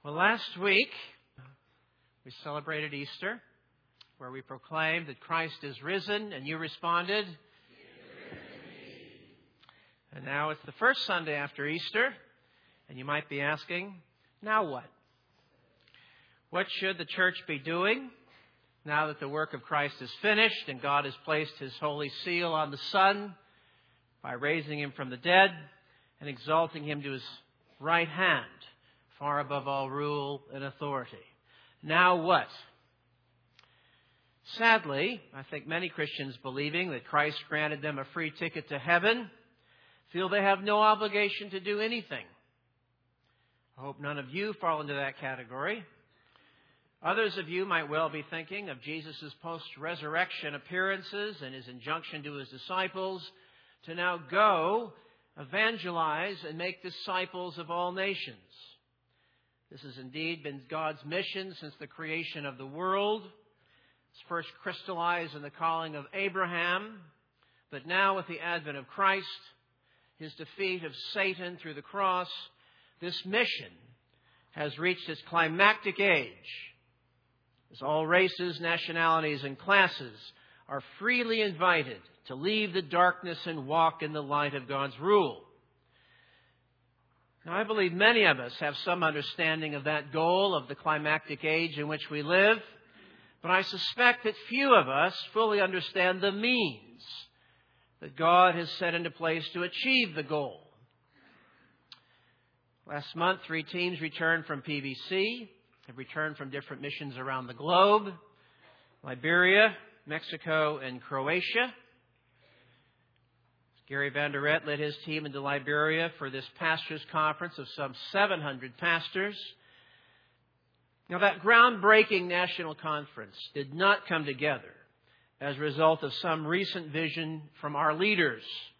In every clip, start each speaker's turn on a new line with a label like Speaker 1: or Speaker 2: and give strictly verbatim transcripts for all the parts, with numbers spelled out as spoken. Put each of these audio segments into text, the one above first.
Speaker 1: Well, last week we celebrated Easter, where we proclaimed that Christ is risen, and you responded. And now it's the first Sunday after Easter, and you might be asking, now what? What should the church be doing now that the work of Christ is finished and God has placed His holy seal on the Son by raising Him from the dead and exalting Him to His right hand, far above all rule and authority? Now what? Sadly, I think many Christians believing that Christ granted them a free ticket to heaven feel they have no obligation to do anything. I hope none of you fall into that category. Others of you might well be thinking of Jesus' post-resurrection appearances and His injunction to His disciples to now go, evangelize, and make disciples of all nations. This has indeed been God's mission since the creation of the world. It's first crystallized in the calling of Abraham, but now with the advent of Christ, His defeat of Satan through the cross, this mission has reached its climactic age, as all races, nationalities, and classes are freely invited to leave the darkness and walk in the light of God's rule. Now, I believe many of us have some understanding of that goal of the climactic age in which we live, but I suspect that few of us fully understand the means that God has set into place to achieve the goal. Last month, three teams returned from P V C, have returned from different missions around the globe: Liberia, Mexico, and Croatia. Gary Vanderet led his team into Liberia for this pastors' conference of some seven hundred pastors. Now, that groundbreaking national conference did not come together as a result of some recent vision from our leaders,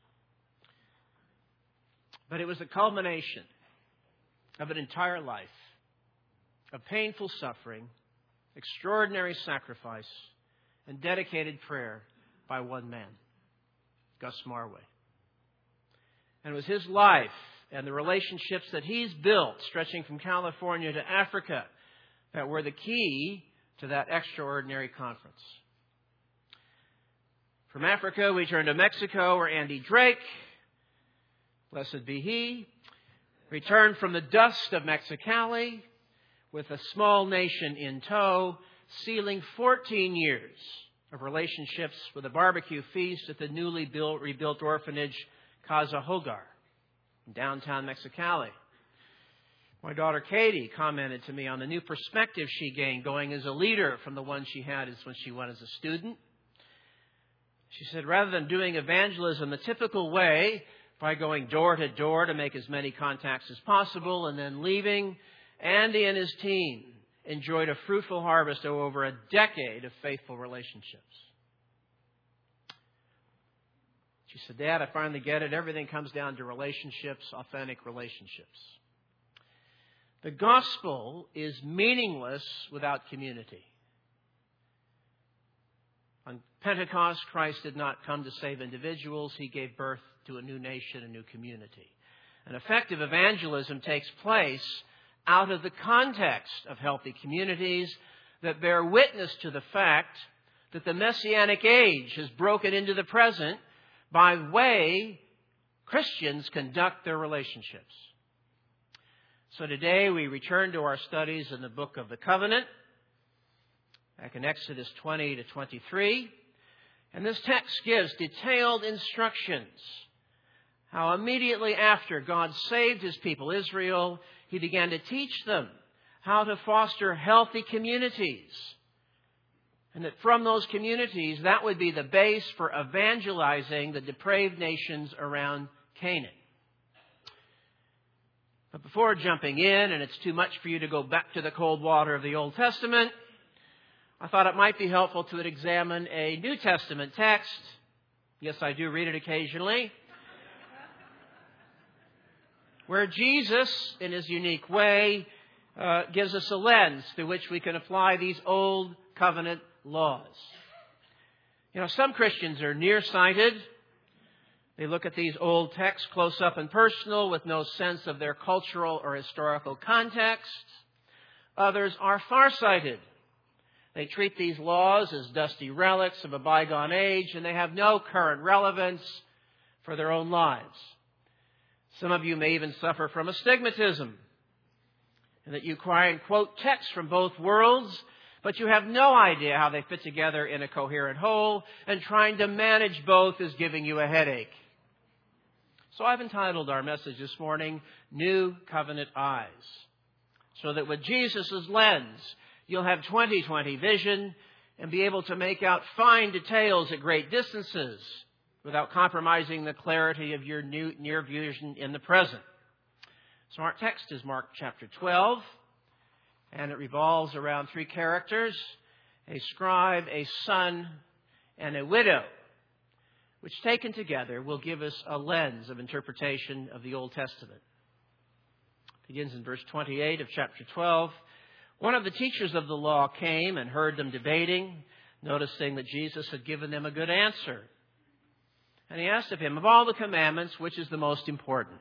Speaker 1: but it was the culmination of an entire life of painful suffering, extraordinary sacrifice, and dedicated prayer by one man, Gus Marway. And it was his life and the relationships that he's built, stretching from California to Africa, that were the key to that extraordinary conference. From Africa, we turn to Mexico, where Andy Drake, blessed be he, returned from the dust of Mexicali with a small nation in tow, sealing fourteen years of relationships with a barbecue feast at the newly built, rebuilt orphanage Casa Hogar in downtown Mexicali. My daughter Katie commented to me on the new perspective she gained going as a leader from the one she had as when she went as a student. She said, rather than doing evangelism the typical way, by going door to door to make as many contacts as possible and then leaving, Andy and his team enjoyed a fruitful harvest of over a decade of faithful relationships. She said, Dad, I finally get it. Everything comes down to relationships, authentic relationships. The gospel is meaningless without community. On Pentecost, Christ did not come to save individuals. He gave birth to a new nation, a new community. And effective evangelism takes place out of the context of healthy communities that bear witness to the fact that the Messianic age has broken into the present by the way Christians conduct their relationships. So today we return to our studies in the book of the Covenant, back in Exodus twenty to twenty-three. And this text gives detailed instructions how immediately after God saved His people Israel, He began to teach them how to foster healthy communities. And that from those communities, that would be the base for evangelizing the depraved nations around Canaan. But before jumping in, and it's too much for you to go back to the cold water of the Old Testament, I thought it might be helpful to examine a New Testament text. Yes, I do read it occasionally. Where Jesus, in His unique way, uh, gives us a lens through which we can apply these old covenant laws. You know, some Christians are nearsighted. They look at these old texts close up and personal with no sense of their cultural or historical context. Others are farsighted. They treat these laws as dusty relics of a bygone age, and they have no current relevance for their own lives. Some of you may even suffer from astigmatism, and that you try and quote texts from both worlds, but you have no idea how they fit together in a coherent whole, and trying to manage both is giving you a headache. So I've entitled our message this morning, New Covenant Eyes, so that with Jesus' lens, you'll have twenty twenty vision and be able to make out fine details at great distances without compromising the clarity of your new, near vision in the present. So our text is Mark chapter twelve, and it revolves around three characters, a scribe, a son, and a widow, which taken together will give us a lens of interpretation of the Old Testament. It begins in verse twenty-eight of chapter twelve. One of the teachers of the law came and heard them debating, noticing that Jesus had given them a good answer. And he asked of him, of all the commandments, which is the most important?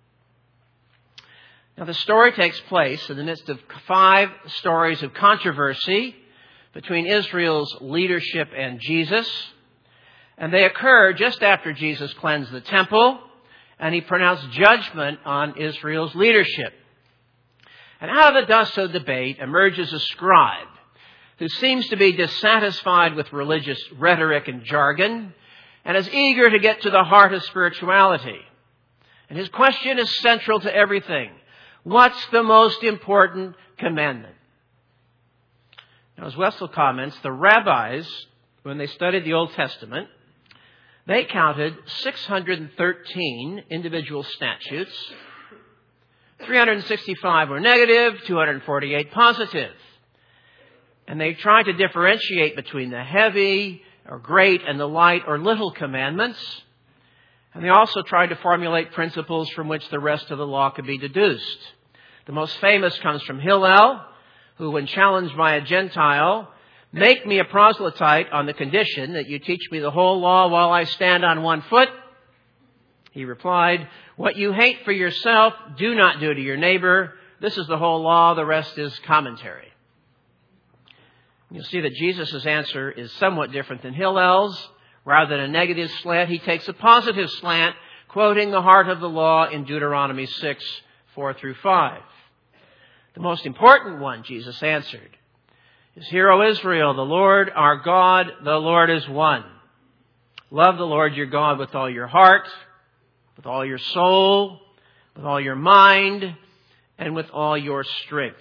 Speaker 1: Now, the story takes place in the midst of five stories of controversy between Israel's leadership and Jesus. And they occur just after Jesus cleansed the temple and he pronounced judgment on Israel's leadership. And out of the dust of debate emerges a scribe who seems to be dissatisfied with religious rhetoric and jargon and is eager to get to the heart of spirituality. And his question is central to everything. What's the most important commandment? Now, as Wessel comments, the rabbis, when they studied the Old Testament, they counted six hundred thirteen individual statutes. three hundred sixty-five were negative, two hundred forty-eight positive. And they tried to differentiate between the heavy or great and the light or little commandments. And they also tried to formulate principles from which the rest of the law could be deduced. The most famous comes from Hillel, who, when challenged by a Gentile, make me a proselyte on the condition that you teach me the whole law while I stand on one foot. He replied, what you hate for yourself, do not do to your neighbor. This is the whole law. The rest is commentary. You'll see that Jesus' answer is somewhat different than Hillel's. Rather than a negative slant, he takes a positive slant, quoting the heart of the law in Deuteronomy six, four through five. The most important one, Jesus answered, is, Hear, O Israel, the Lord our God, the Lord is one. Love the Lord your God with all your heart, with all your soul, with all your mind, and with all your strength.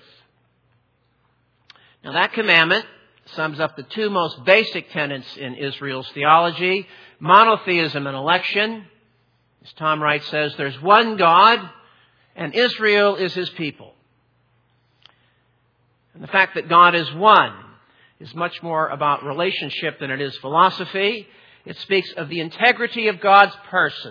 Speaker 1: Now that commandment sums up the two most basic tenets in Israel's theology, monotheism and election. As Tom Wright says, there's one God, and Israel is his people. And the fact that God is one is much more about relationship than it is philosophy. It speaks of the integrity of God's person.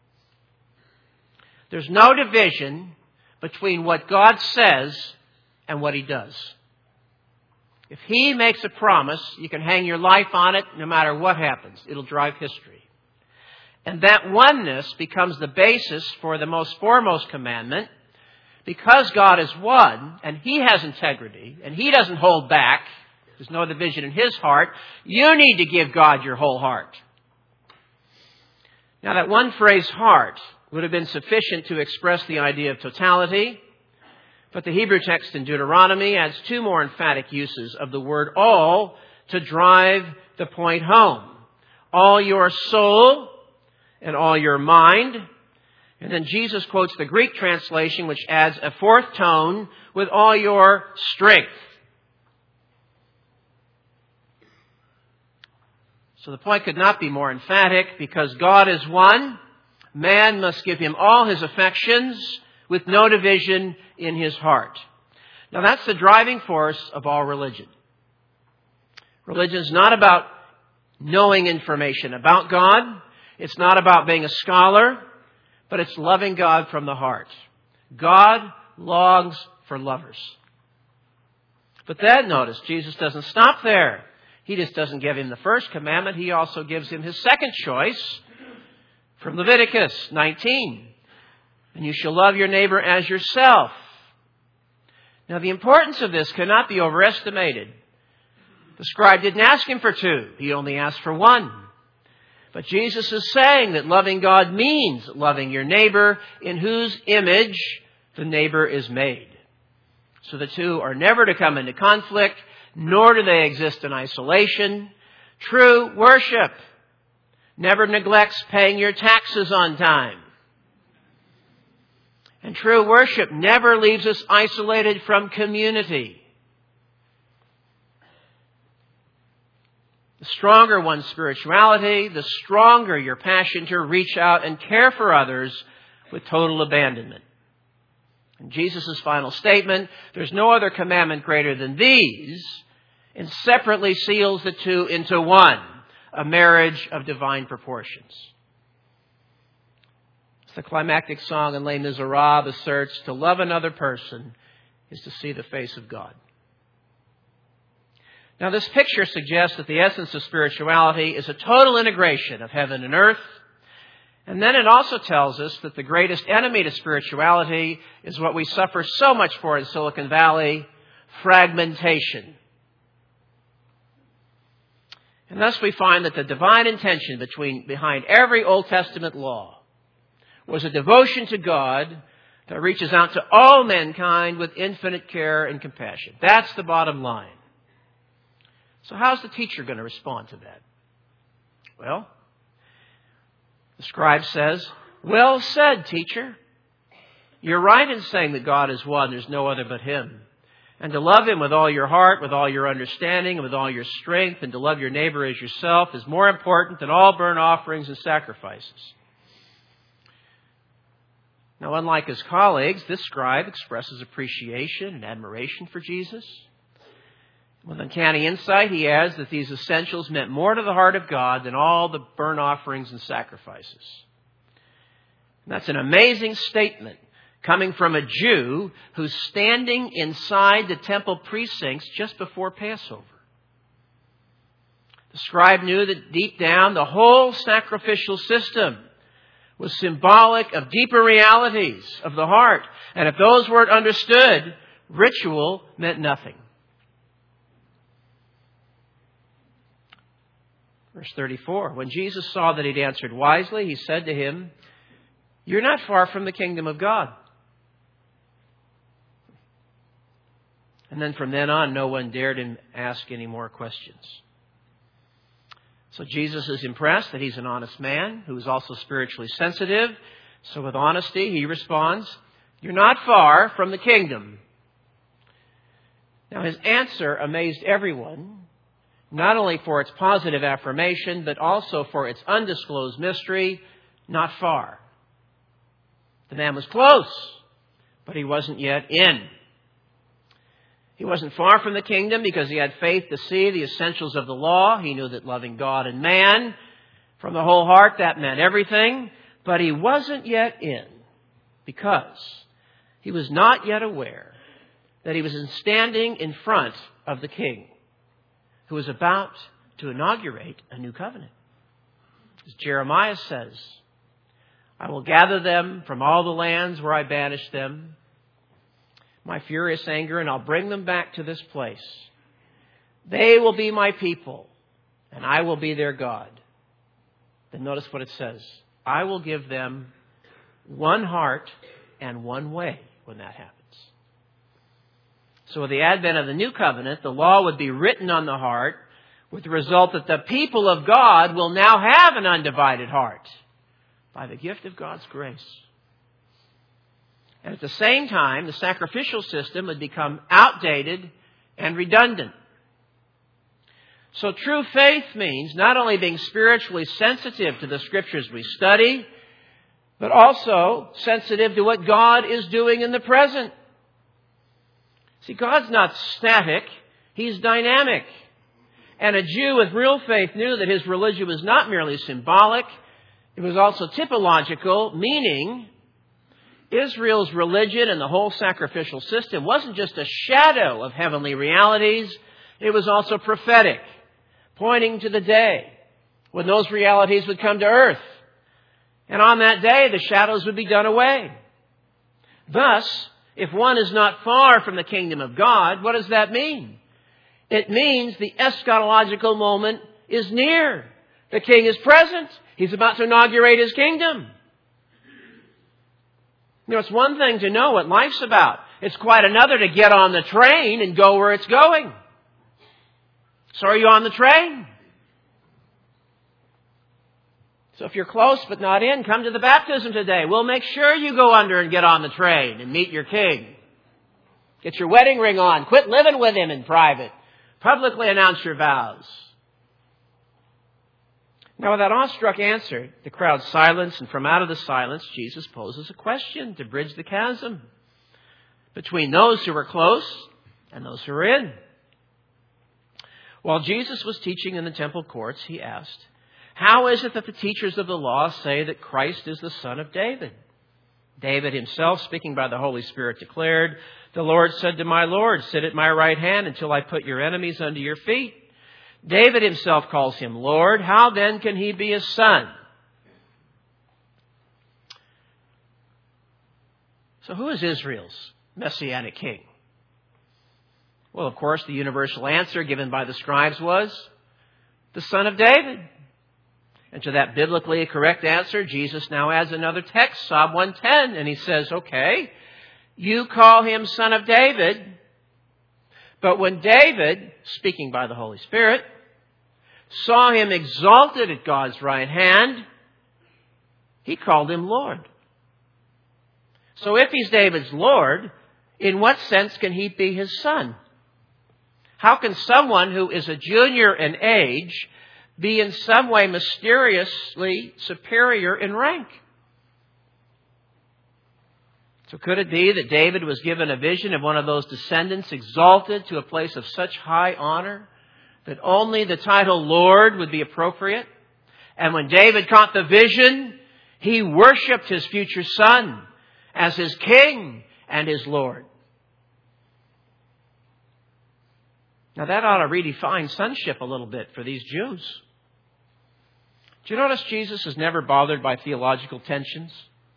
Speaker 1: There's no division between what God says and what he does. If he makes a promise, you can hang your life on it no matter what happens. It'll drive history. And that oneness becomes the basis for the most foremost commandment. Because God is one, and he has integrity, and he doesn't hold back, there's no division in his heart, you need to give God your whole heart. Now, that one phrase, heart, would have been sufficient to express the idea of totality, but the Hebrew text in Deuteronomy adds two more emphatic uses of the word all to drive the point home. All your soul and all your mind. And then Jesus quotes the Greek translation, which adds a fourth tone, with all your strength. So the point could not be more emphatic. Because God is one, man must give him all his affections with no division in his heart. Now that's the driving force of all religion. Religion is not about knowing information about God. It's not about being a scholar. But it's loving God from the heart. God longs for lovers. But then notice, Jesus doesn't stop there. He just doesn't give him the first commandment. He also gives him his second choice from Leviticus nineteen. And you shall love your neighbor as yourself. Now, the importance of this cannot be overestimated. The scribe didn't ask him for two. He only asked for one. But Jesus is saying that loving God means loving your neighbor in whose image the neighbor is made. So the two are never to come into conflict, nor do they exist in isolation. True worship never neglects paying your taxes on time. And true worship never leaves us isolated from community. The stronger one's spirituality, the stronger your passion to reach out and care for others with total abandonment. In Jesus' final statement, there's no other commandment greater than these, and separately seals the two into one, a marriage of divine proportions. The climactic song in Les Miserables asserts, to love another person is to see the face of God. Now, this picture suggests that the essence of spirituality is a total integration of heaven and earth. And then it also tells us that the greatest enemy to spirituality is what we suffer so much for in Silicon Valley, fragmentation. And thus we find that the divine intention between, behind every Old Testament law was a devotion to God that reaches out to all mankind with infinite care and compassion. That's the bottom line. So how's the teacher going to respond to that? Well, the scribe says, well said, teacher. You're right in saying that God is one. There's no other but Him. And to love Him with all your heart, with all your understanding, and with all your strength, and to love your neighbor as yourself is more important than all burnt offerings and sacrifices. Now, unlike his colleagues, this scribe expresses appreciation and admiration for Jesus. With uncanny insight, he adds that these essentials meant more to the heart of God than all the burnt offerings and sacrifices. And that's an amazing statement coming from a Jew who's standing inside the temple precincts just before Passover. The scribe knew that deep down the whole sacrificial system was symbolic of deeper realities of the heart. And if those weren't understood, ritual meant nothing. Verse thirty-four, when Jesus saw that he'd answered wisely, he said to him, you're not far from the kingdom of God. And then from then on, no one dared him ask any more questions. So Jesus is impressed that he's an honest man who is also spiritually sensitive. So with honesty, he responds, you're not far from the kingdom. Now his answer amazed everyone, not only for its positive affirmation, but also for its undisclosed mystery, not far. The man was close, but he wasn't yet in. He wasn't far from the kingdom because he had faith to see the essentials of the law. He knew that loving God and man from the whole heart, that meant everything. But he wasn't yet in because he was not yet aware that he was standing in front of the King who was about to inaugurate a new covenant. As Jeremiah says, I will gather them from all the lands where I banished them, my furious anger, and I'll bring them back to this place. They will be my people, and I will be their God. Then notice what it says. I will give them one heart and one way when that happens. So with the advent of the new covenant, the law would be written on the heart with the result that the people of God will now have an undivided heart by the gift of God's grace. And at the same time, the sacrificial system would become outdated and redundant. So true faith means not only being spiritually sensitive to the scriptures we study, but also sensitive to what God is doing in the present. See, God's not static. He's dynamic. And a Jew with real faith knew that his religion was not merely symbolic. It was also typological, meaning Israel's religion and the whole sacrificial system wasn't just a shadow of heavenly realities. It was also prophetic, pointing to the day when those realities would come to earth. And on that day, the shadows would be done away. Thus, If one is not far from the kingdom of God, what does that mean? It means the eschatological moment is near. The king is present. He's about to inaugurate his kingdom. You know, it's one thing to know what life's about. It's quite another to get on the train and go where it's going. So are you on the train? So if you're close but not in, come to the baptism today. We'll make sure you go under and get on the train and meet your king. Get your wedding ring on. Quit living with him in private. Publicly announce your vows. Now, with that awestruck answer, the crowd silenced, and from out of the silence, Jesus poses a question to bridge the chasm between those who were close and those who were in. While Jesus was teaching in the temple courts, he asked, "How is it that the teachers of the law say that Christ is the son of David?" David himself, speaking by the Holy Spirit, declared, "The Lord said to my Lord, sit at my right hand until I put your enemies under your feet." David himself calls him Lord. How then can he be his son? So who is Israel's messianic king? Well, of course, the universal answer given by the scribes was the son of David. And to that biblically correct answer, Jesus now adds another text, Psalm one ten, and he says, okay, you call him son of David, but when David, speaking by the Holy Spirit, saw him exalted at God's right hand, he called him Lord. So if he's David's Lord, in what sense can he be his son? How can someone who is a junior in age be in some way mysteriously superior in rank? So could it be that David was given a vision of one of those descendants exalted to a place of such high honor that only the title Lord would be appropriate? And when David caught the vision, he worshipped his future son as his king and his Lord. Now that ought to redefine sonship a little bit for these Jews. Do you notice Jesus is never bothered by theological tensions?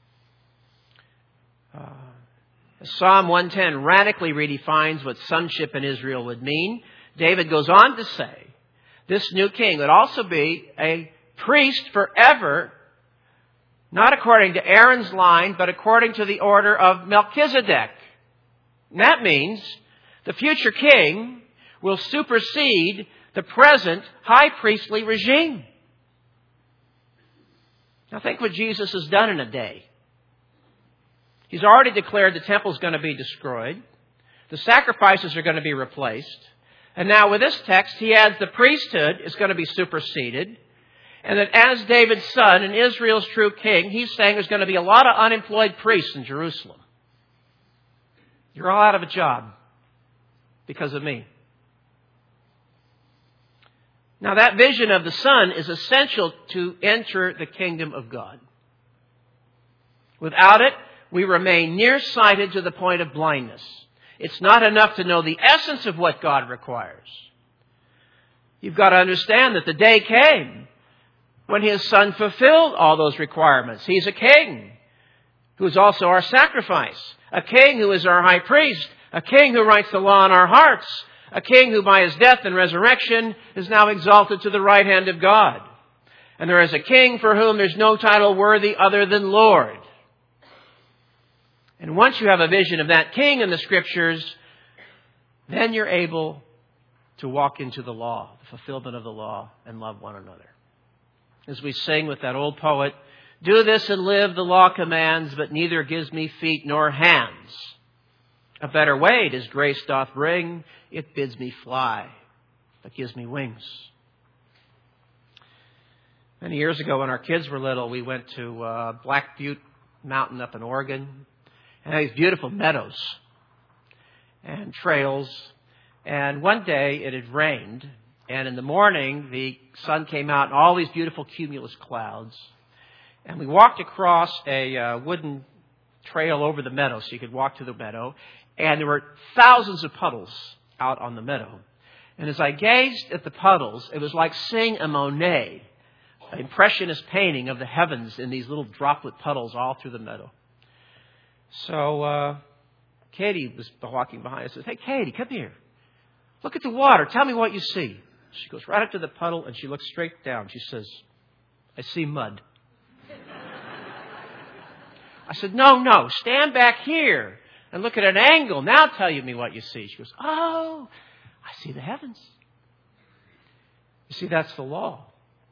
Speaker 1: Uh, Psalm one ten radically redefines what sonship in Israel would mean. David goes on to say, this new king would also be a priest forever, not according to Aaron's line, but according to the order of Melchizedek. And that means the future king will supersede the present high priestly regime. Now think what Jesus has done in a day. He's already declared the temple is going to be destroyed. The sacrifices are going to be replaced. And now with this text, he adds the priesthood is going to be superseded. And that as David's son and Israel's true king, he's saying there's going to be a lot of unemployed priests in Jerusalem. You're all out of a job because of me. Now that vision of the Son is essential to enter the kingdom of God. Without it, we remain nearsighted to the point of blindness. It's not enough to know the essence of what God requires. You've got to understand that the day came when His Son fulfilled all those requirements. He's a king who is also our sacrifice, a king who is our high priest, a king who writes the law in our hearts, a king who by His death and resurrection is now exalted to the right hand of God. And there is a king for whom there's no title worthy other than Lord. And once you have a vision of that king in the Scriptures, then you're able to walk into the law, the fulfillment of the law, and love one another. As we sing with that old poet, do this and live, the law commands, but neither gives me feet nor hands. A better way does grace doth bring, it bids me fly, but gives me wings. Many years ago when our kids were little, we went to uh, Black Butte Mountain up in Oregon. And these beautiful meadows and trails. And one day it had rained. And in the morning, the sun came out and all these beautiful cumulus clouds. And we walked across a uh, wooden trail over the meadow so you could walk to the meadow. And there were thousands of puddles out on the meadow. And as I gazed at the puddles, it was like seeing a Monet, an impressionist painting of the heavens in these little droplet puddles all through the meadow. So uh, Katie was walking behind. I said, "Hey, Katie, come here. Look at the water. Tell me what you see." She goes right up to the puddle and she looks straight down. She says, "I see mud." I said, "No, no, stand back here and look at an angle. Now tell me what you see." She goes, "Oh, I see the heavens." You see, that's the law.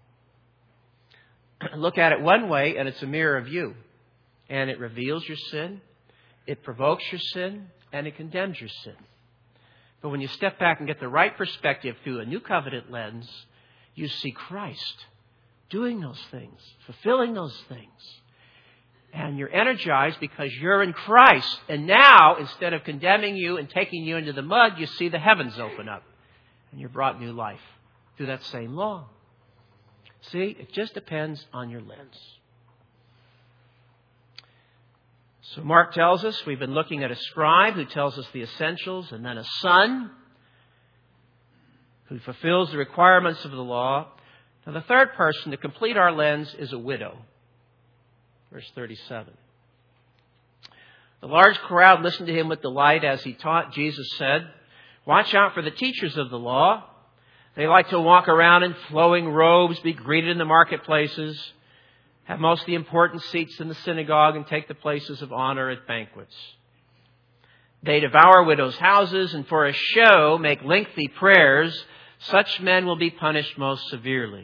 Speaker 1: Look at it one way and it's a mirror of you. And it reveals your sin, it provokes your sin, and it condemns your sin. But when you step back and get the right perspective through a new covenant lens, you see Christ doing those things, fulfilling those things. And you're energized because you're in Christ. And now, instead of condemning you and taking you into the mud, you see the heavens open up. And you're brought new life through that same law. See, it just depends on your lens. So Mark tells us we've been looking at a scribe who tells us the essentials, and then a son who fulfills the requirements of the law. Now the third person to complete our lens is a widow. Verse thirty-seven. The large crowd listened to him with delight as he taught. Jesus said, "Watch out for the teachers of the law. They like to walk around in flowing robes, be greeted in the marketplaces, have most of the important seats in the synagogue, and take the places of honor at banquets. They devour widows' houses and for a show make lengthy prayers. Such men will be punished most severely."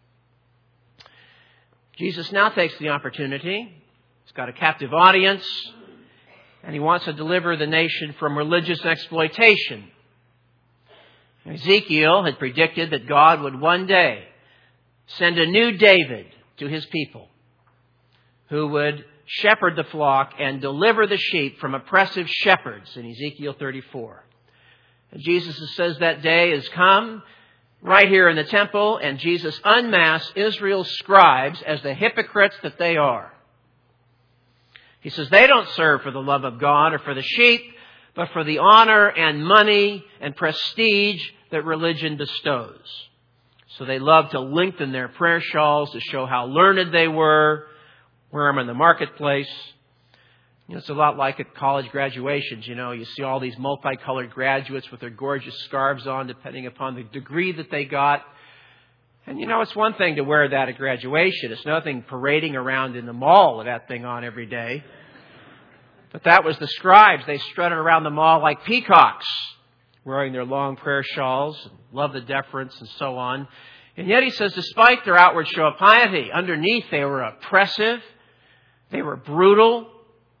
Speaker 1: Jesus now takes the opportunity. He's got a captive audience, and he wants to deliver the nation from religious exploitation. Ezekiel had predicted that God would one day send a new David to his people who would shepherd the flock and deliver the sheep from oppressive shepherds in Ezekiel thirty-four. And Jesus says that day has come right here in the temple, and Jesus unmasked Israel's scribes as the hypocrites that they are. He says they don't serve for the love of God or for the sheep, but for the honor and money and prestige that religion bestows. So they love to lengthen their prayer shawls to show how learned they were, wear them in the marketplace. You know, it's a lot like at college graduations. You know, you see all these multicolored graduates with their gorgeous scarves on, depending upon the degree that they got. And you know, it's one thing to wear that at graduation. It's nothing parading around in the mall with that thing on every day. But that was the scribes. They strutted around the mall like peacocks, wearing their long prayer shawls, and love the deference and so on. And yet he says, despite their outward show of piety, underneath they were oppressive, they were brutal.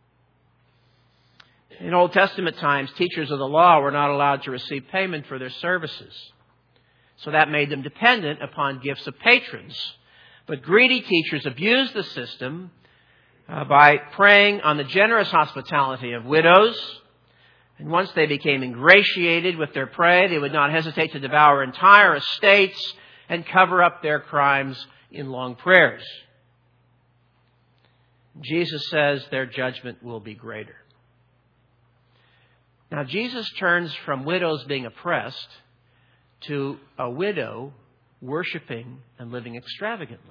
Speaker 1: In Old Testament times, teachers of the law were not allowed to receive payment for their services. So that made them dependent upon gifts of patrons. But greedy teachers abused the system uh, by preying on the generous hospitality of widows. And once they became ingratiated with their prey, they would not hesitate to devour entire estates and cover up their crimes in long prayers. Jesus says their judgment will be greater. Now, Jesus turns from widows being oppressed to a widow worshiping and living extravagantly.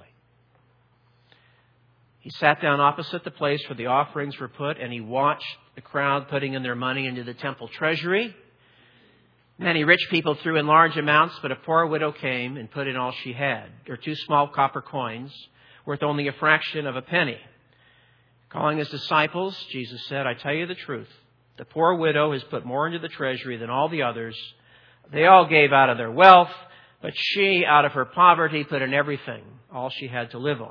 Speaker 1: He sat down opposite the place where the offerings were put, and he watched the crowd putting in their money into the temple treasury. Many rich people threw in large amounts, but a poor widow came and put in all she had, or two small copper coins worth only a fraction of a penny. Calling his disciples, Jesus said, "I tell you the truth. The poor widow has put more into the treasury than all the others. They all gave out of their wealth, but she, out of her poverty, put in everything, all she had to live on."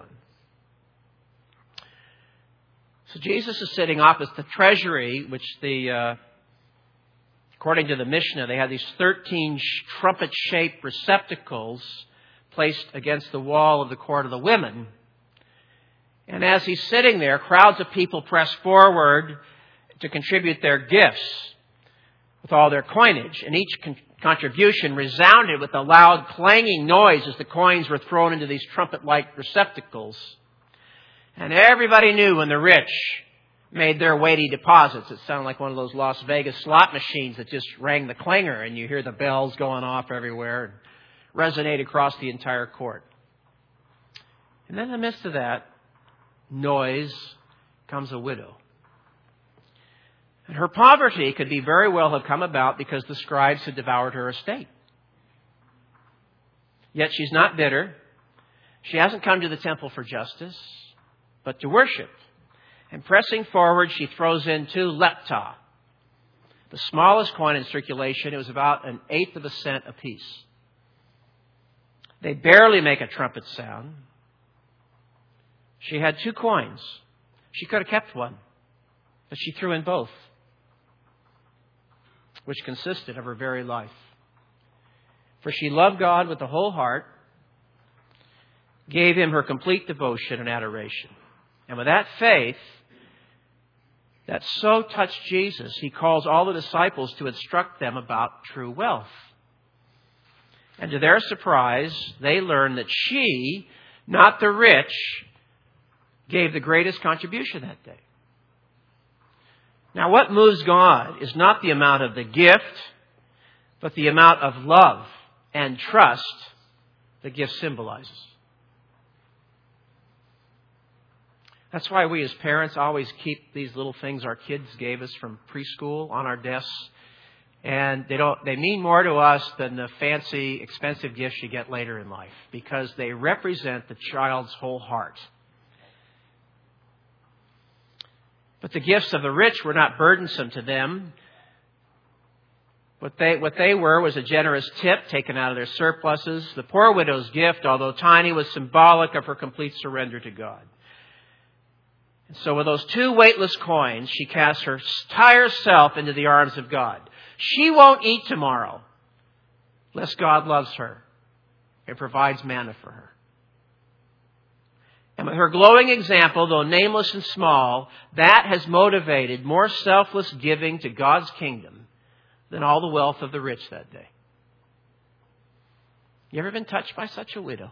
Speaker 1: So Jesus is sitting opposite the treasury, which the, uh, according to the Mishnah, they had these thirteen trumpet-shaped receptacles placed against the wall of the court of the women. And as he's sitting there, crowds of people press forward to contribute their gifts with all their coinage. And each con- contribution resounded with a loud clanging noise as the coins were thrown into these trumpet-like receptacles. And everybody knew when the rich made their weighty deposits. It sounded like one of those Las Vegas slot machines that just rang the clanger, and you hear the bells going off everywhere and resonate across the entire court. And then in the midst of that noise comes a widow. And her poverty could be very well have come about because the scribes had devoured her estate. Yet she's not bitter. She hasn't come to the temple for justice, but to worship. And pressing forward, she throws in two lepta, the smallest coin in circulation. It was about an eighth of a cent apiece. They barely make a trumpet sound. She had two coins. She could have kept one, but she threw in both, which consisted of her very life. For she loved God with the whole heart, gave Him her complete devotion and adoration. And with that faith that so touched Jesus, He calls all the disciples to instruct them about true wealth. And to their surprise, they learn that she, not the rich, gave the greatest contribution that day. Now, what moves God is not the amount of the gift, but the amount of love and trust the gift symbolizes. That's why we as parents always keep these little things our kids gave us from preschool on our desks. And they don't, they mean more to us than the fancy, expensive gifts you get later in life, because they represent the child's whole heart. But the gifts of the rich were not burdensome to them. What they, what they were was a generous tip taken out of their surpluses. The poor widow's gift, although tiny, was symbolic of her complete surrender to God. And so with those two weightless coins, she casts her entire self into the arms of God. She won't eat tomorrow, lest God loves her and provides manna for her. And with her glowing example, though nameless and small, that has motivated more selfless giving to God's kingdom than all the wealth of the rich that day. You ever been touched by such a widow?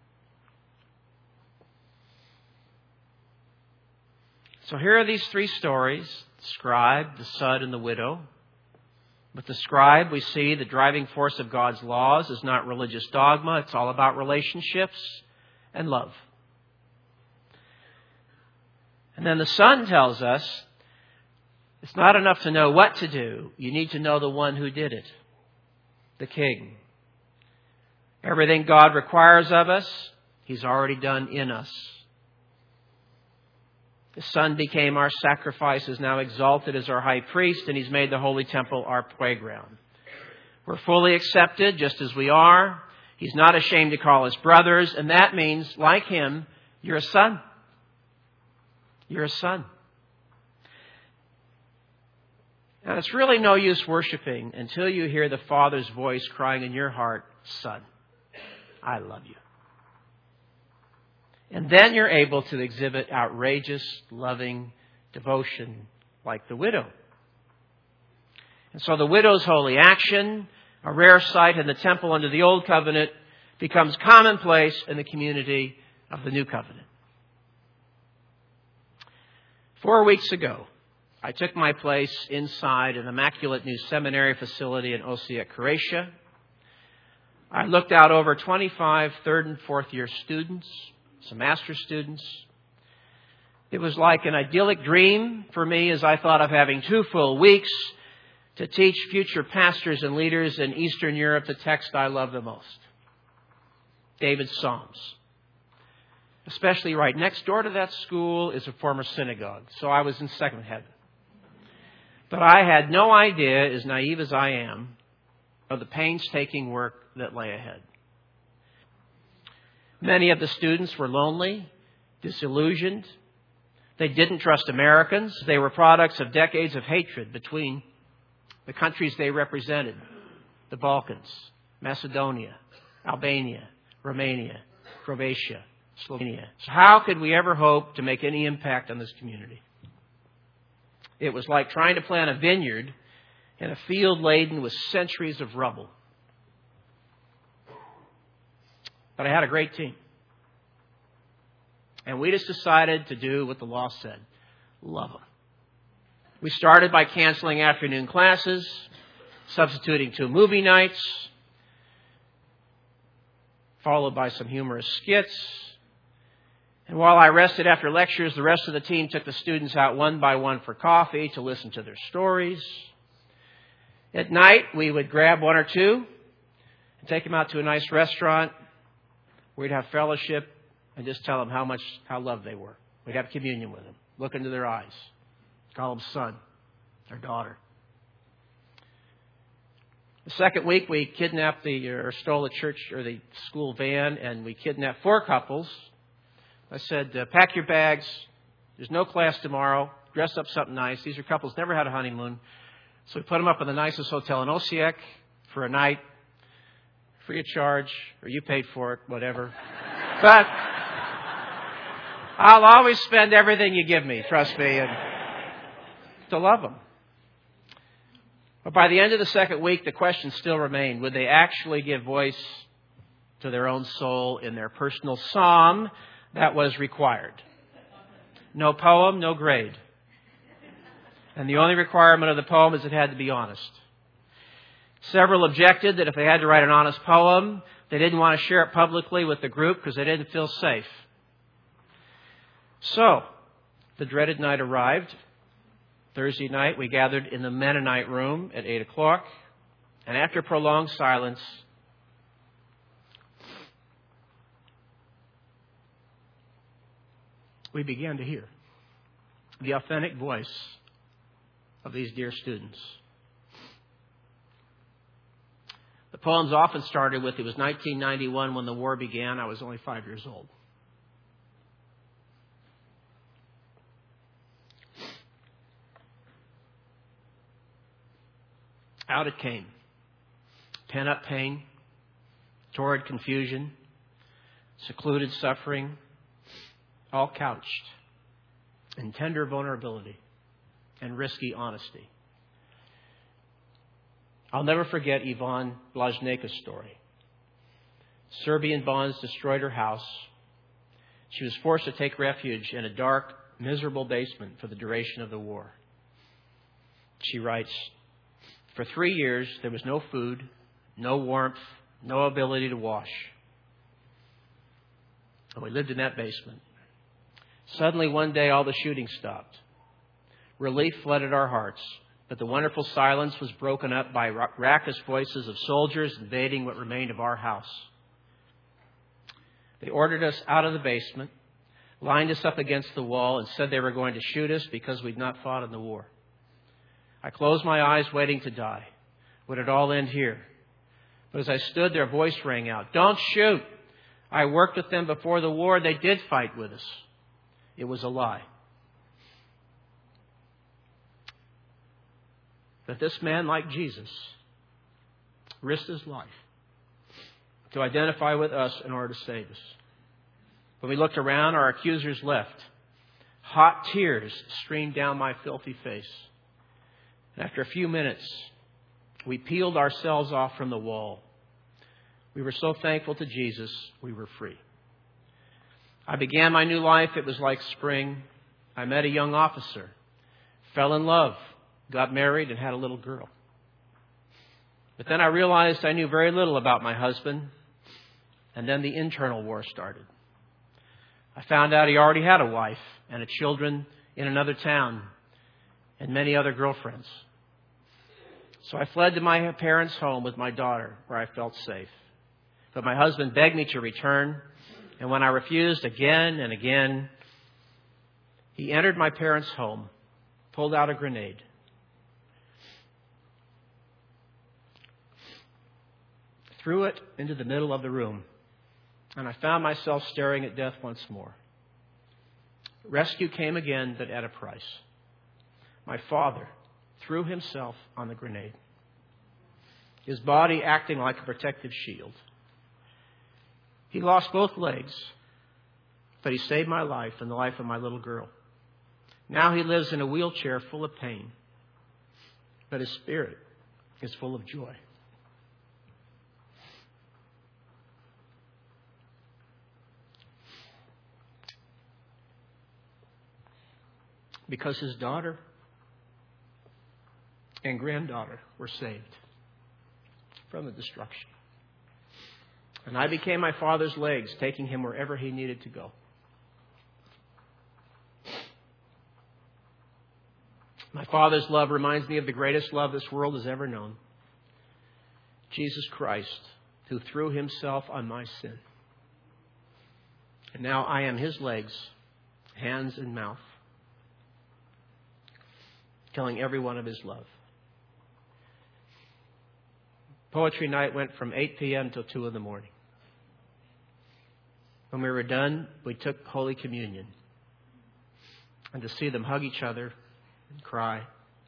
Speaker 1: So here are these three stories, the scribe, the son, and the widow. With the scribe, we see the driving force of God's laws is not religious dogma. It's all about relationships and love. And then the son tells us it's not enough to know what to do. You need to know the one who did it, the King. Everything God requires of us, He's already done in us. The Son became our sacrifice, is now exalted as our high priest, and He's made the holy temple our playground. We're fully accepted just as we are. He's not ashamed to call us brothers, and that means, like Him, you're a son. You're a son. Now, it's really no use worshiping until you hear the Father's voice crying in your heart, Son, I love you. And then you're able to exhibit outrageous, loving devotion like the widow. And so the widow's holy action, a rare sight in the temple under the Old Covenant, becomes commonplace in the community of the New Covenant. Four weeks ago, I took my place inside an immaculate new seminary facility in Osijek, Croatia. I looked out over twenty-five third and fourth year students, some master's students. It was like an idyllic dream for me as I thought of having two full weeks to teach future pastors and leaders in Eastern Europe the text I love the most, David's Psalms. Especially right next door to that school is a former synagogue, so I was in second heaven. But I had no idea, as naive as I am, of the painstaking work that lay ahead. Many of the students were lonely, disillusioned. They didn't trust Americans. They were products of decades of hatred between the countries they represented, the Balkans, Macedonia, Albania, Romania, Croatia, Slovenia. So how could we ever hope to make any impact on this community? It was like trying to plant a vineyard in a field laden with centuries of rubble. But I had a great team. And we just decided to do what the law said. Love them. We started by canceling afternoon classes, substituting two movie nights, followed by some humorous skits. And while I rested after lectures, the rest of the team took the students out one by one for coffee to listen to their stories. At night, we would grab one or two and take them out to a nice restaurant. We'd have fellowship and just tell them how much, how loved they were. We'd have communion with them, look into their eyes, call them son or daughter. The second week, we kidnapped the, or stole the church or the school van, and we kidnapped four couples. I said, uh, pack your bags. There's no class tomorrow. Dress up something nice. These are couples never had a honeymoon. So we put them up in the nicest hotel in Osijek for a night, free of charge, or you paid for it, whatever. But I'll always spend everything you give me, trust me, and to love them. But by the end of the second week, the question still remained, would they actually give voice to their own soul in their personal psalm that was required? No poem, no grade. And the only requirement of the poem is it had to be honest. Several objected that if they had to write an honest poem, they didn't want to share it publicly with the group because they didn't feel safe. So, the dreaded night arrived. Thursday night, we gathered in the Mennonite room at eight o'clock. And after prolonged silence, we began to hear the authentic voice of these dear students. The poems often started with, it was nineteen ninety-one when the war began. I was only five years old. Out it came. Pent-up pain, torrid confusion, secluded suffering, all couched in tender vulnerability and risky honesty. I'll never forget Ivan Blajneka's story. Serbian bombs destroyed her house. She was forced to take refuge in a dark, miserable basement for the duration of the war. She writes, for three years, there was no food, no warmth, no ability to wash. And we lived in that basement. Suddenly, one day, all the shooting stopped. Relief flooded our hearts, but the wonderful silence was broken up by raucous voices of soldiers invading what remained of our house. They ordered us out of the basement, lined us up against the wall, and said they were going to shoot us because we'd not fought in the war. I closed my eyes, waiting to die. Would it all end here? But as I stood, their voice rang out, don't shoot! I worked with them before the war. They did fight with us. It was a lie. That this man, like Jesus, risked his life to identify with us in order to save us. When we looked around, our accusers left. Hot tears streamed down my filthy face. And after a few minutes, we peeled ourselves off from the wall. We were so thankful to Jesus, we were free. I began my new life. It was like spring. I met a young officer, fell in love, got married, and had a little girl. But then I realized I knew very little about my husband, and then the internal war started. I found out he already had a wife and a children in another town and many other girlfriends. So I fled to my parents' home with my daughter, where I felt safe. But my husband begged me to return, and when I refused again and again, he entered my parents' home, pulled out a grenade, threw it into the middle of the room, and I found myself staring at death once more. Rescue came again, but at a price. My father threw himself on the grenade, his body acting like a protective shield. He lost both legs, but he saved my life and the life of my little girl. Now he lives in a wheelchair full of pain, but his spirit is full of joy. Because his daughter and granddaughter were saved from the destruction. And I became my father's legs, taking him wherever he needed to go. My Father's love reminds me of the greatest love this world has ever known. Jesus Christ, who threw himself on my sin. And now I am his legs, hands and mouth, telling everyone of his love. Poetry night went from eight p.m. till two in the morning. When we were done, we took Holy Communion. And to see them hug each other and cry.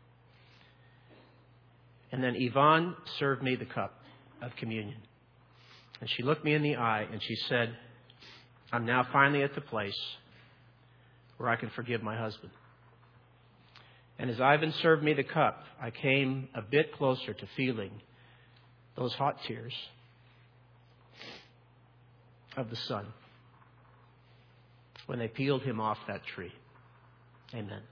Speaker 1: And then Yvonne served me the cup of communion. And she looked me in the eye and she said, I'm now finally at the place where I can forgive my husband. And as Ivan served me the cup, I came a bit closer to feeling those hot tears of the son when they peeled him off that tree. Amen.